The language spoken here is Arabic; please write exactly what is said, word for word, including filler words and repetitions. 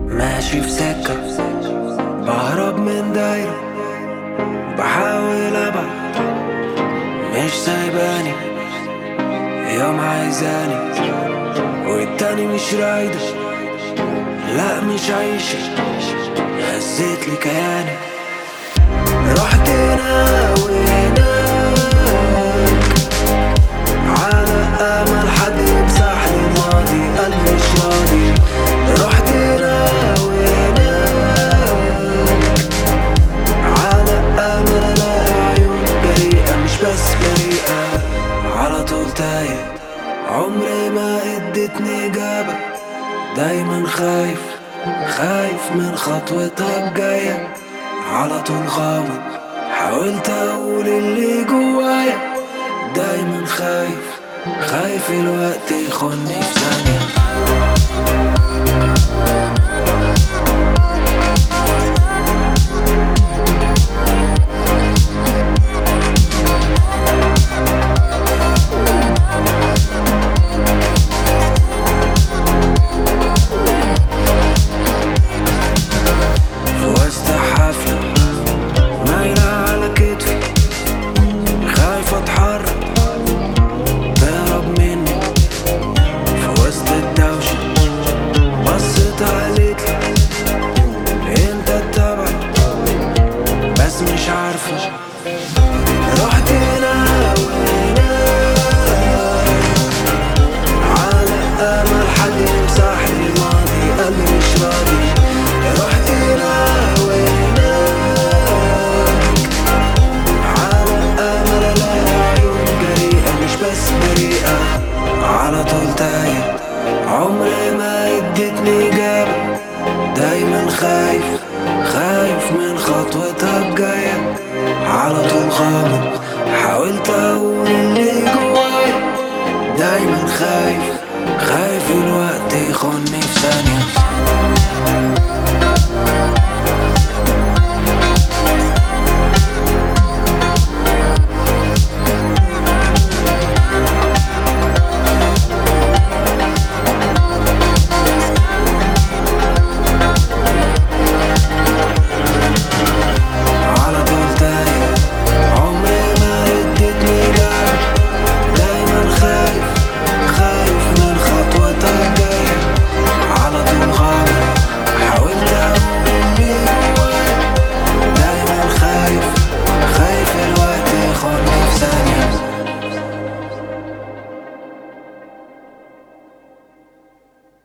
ماشي في سكة بهرب من دايرة، بحاول ابعد مش سايباني، يوم عايزاني والتاني مش رايدة، لا مش عايشة، هزيت لي كياني. رحت هنا وهناك على امل حد يمسح لي الماضي، قلبي مش راضي. رحت هنا وهناك على امل الاقي عيون بريئة، مش بس بريئة، على طول تايه، عمري ما ادتني اجابة، دايما خايف خايف من خطوتك الجاية، على طول غامض حاولت اقول اللي جوايا، دايما خايف خايف الوقت يخوني في ثانية. مش عارفة رحت هنا وهناك على امل حد يمسح لي الماضي، قلبي مش راضي. رحت هنا وهناك على امل الاقي عيون جريئة، مش بس بريئة، على طول تايه، عمري ما ادتني اجابة، دايما خايف خايف من خطوتها الجاية، على طول غامض حاولت اقول اللي جوايا، دايما خايف خايف الوقت يخوني في ثانية.